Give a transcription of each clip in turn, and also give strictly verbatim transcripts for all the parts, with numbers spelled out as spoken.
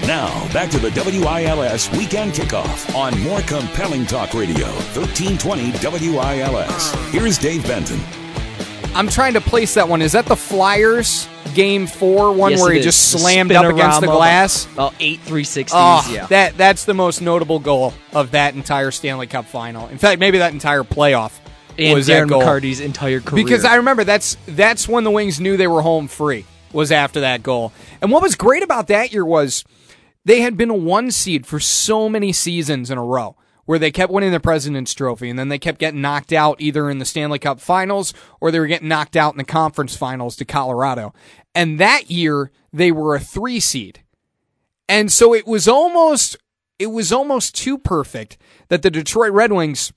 Now, back to the W I L S Weekend Kickoff on more compelling talk radio, thirteen twenty W I L S. Here's Dave Benton. I'm trying to place that one. Is that the Flyers game four one yes, where he is. just slammed up against the glass? About eight three sixties, oh, yeah. That, that's the most notable goal of that entire Stanley Cup final. In fact, maybe that entire playoff and was Darren that goal. McCarty's entire career. Because I remember that's that's when the Wings knew they were home free, was after that goal. And what was great about that year was they had been a one seed for so many seasons in a row, where they kept winning the President's Trophy, and then they kept getting knocked out either in the Stanley Cup Finals or they were getting knocked out in the Conference Finals to Colorado. And that year, they were a three seed. And so it was almost it was almost too perfect that the Detroit Red Wings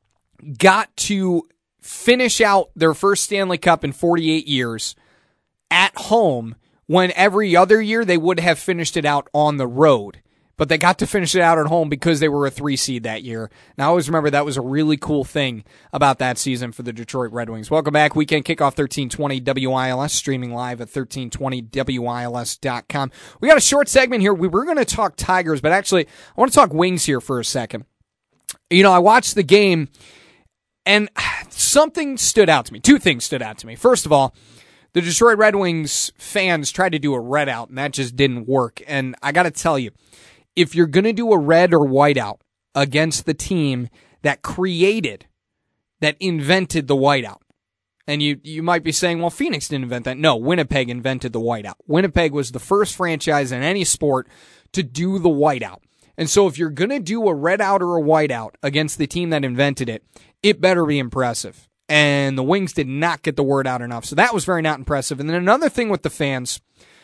got to finish out their first Stanley Cup in forty-eight years at home, when every other year they would have finished it out on the road. But they got to finish it out at home because they were a three seed that year. And I always remember that was a really cool thing about that season for the Detroit Red Wings. Welcome back. Weekend Kickoff thirteen twenty W I L S, streaming live at thirteen twenty W I L S dot com. We got a short segment here. We were going to talk Tigers, but actually I want to talk Wings here for a second. You know, I watched the game and something stood out to me. Two things stood out to me. First of all, the Detroit Red Wings fans tried to do a red out, and that just didn't work. And I got to tell you, if you're going to do a red or white out against the team that created, that invented the whiteout, and you, you might be saying, well, Phoenix didn't invent that. No, Winnipeg invented the whiteout. Winnipeg was the first franchise in any sport to do the whiteout. And so if you're going to do a red out or a white out against the team that invented it, it better be impressive. And the Wings did not get the word out enough. So that was very not impressive. And then another thing with the fans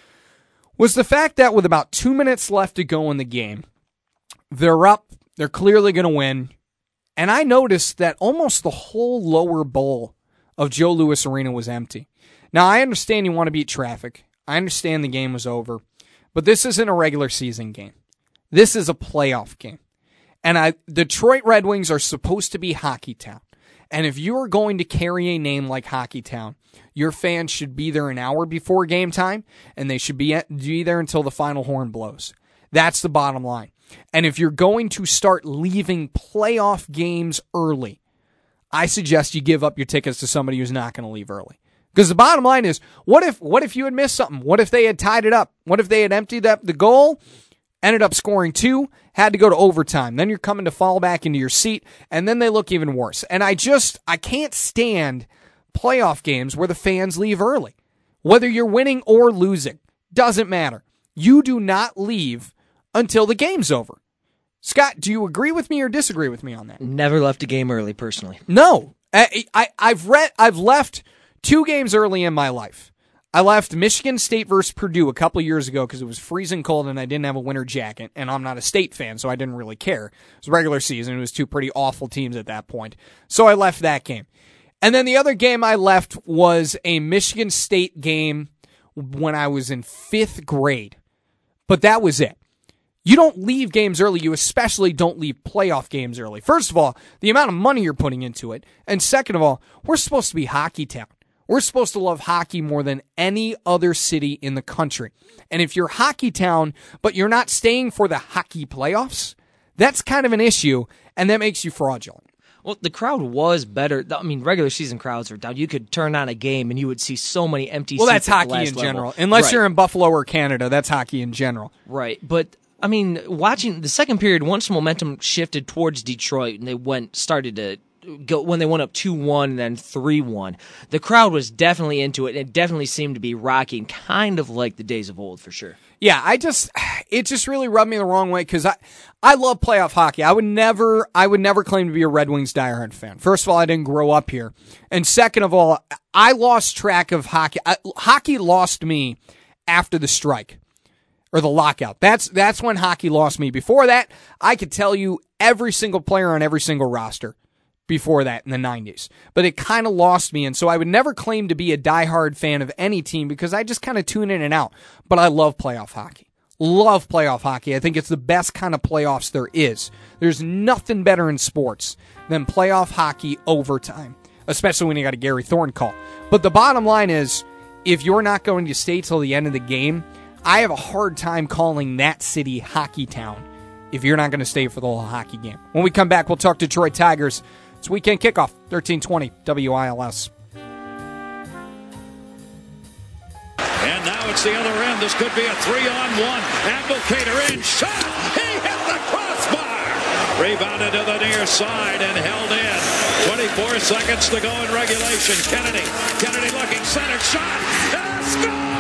was the fact that with about two minutes left to go in the game, they're up, they're clearly going to win. And I noticed that almost the whole lower bowl of Joe Louis Arena was empty. Now, I understand you want to beat traffic. I understand the game was over. But this isn't a regular season game. This is a playoff game. And I, Detroit Red Wings are supposed to be Hockey Town. And if you are going to carry a name like Hockey Town, your fans should be there an hour before game time, and they should be, at, be there until the final horn blows. That's the bottom line. And if you're going to start leaving playoff games early, I suggest you give up your tickets to somebody who's not going to leave early. Because the bottom line is, what if what if you had missed something? What if they had tied it up? What if they had emptied up the goal, ended up scoring two, had to go to overtime? Then you're coming to fall back into your seat, and then they look even worse. And I just, I can't stand playoff games where the fans leave early. Whether you're winning or losing, doesn't matter. You do not leave until the game's over. Scott, do you agree with me or disagree with me on that? Never left a game early, personally. No. I, I, I've read, I've left two games early in my life. I left Michigan State versus Purdue a couple years ago because it was freezing cold and I didn't have a winter jacket, and I'm not a State fan, so I didn't really care. It was regular season. It was two pretty awful teams at that point. So I left that game. And then the other game I left was a Michigan State game when I was in fifth grade. But that was it. You don't leave games early. You especially don't leave playoff games early. First of all, the amount of money you're putting into it. And second of all, we're supposed to be Hockey Town. We're supposed to love hockey more than any other city in the country. And if you're Hockey Town, but you're not staying for the hockey playoffs, that's kind of an issue, and that makes you fraudulent. Well, the crowd was better. I mean, regular season crowds are down. You could turn on a game and you would see so many empty well, seats. Well, that's hockey in level. general. Unless right. you're in Buffalo or Canada, that's hockey in general. Right. But, I mean, watching the second period, once momentum shifted towards Detroit and they went started to go when they went up two one and then three one, the crowd was definitely into it. It definitely seemed to be rocking, kind of like the days of old, for sure. Yeah, I just, it just really rubbed me the wrong way because I, I love playoff hockey. I would never, I would never claim to be a Red Wings diehard fan. First of all, I didn't grow up here. And second of all, I lost track of hockey. I, hockey lost me after the strike or the lockout. That's, that's when hockey lost me. Before that, I could tell you every single player on every single roster before that in the nineties. But it kind of lost me, and so I would never claim to be a diehard fan of any team because I just kind of tune in and out. But I love playoff hockey. Love playoff hockey. I think it's the best kind of playoffs there is. There's nothing better in sports than playoff hockey overtime, especially when you got a Gary Thorne call. But the bottom line is, if you're not going to stay till the end of the game, I have a hard time calling that city Hockey Town if you're not going to stay for the whole hockey game. When we come back, we'll talk Detroit Tigers. It's Weekend Kickoff, thirteen twenty W I L S. And now it's the other end. This could be a three-on-one. Abdelkader in. Shot! He hit the crossbar! Rebounded to the near side and held in. twenty-four seconds to go in regulation. Kennedy. Kennedy looking center. Shot! And a score!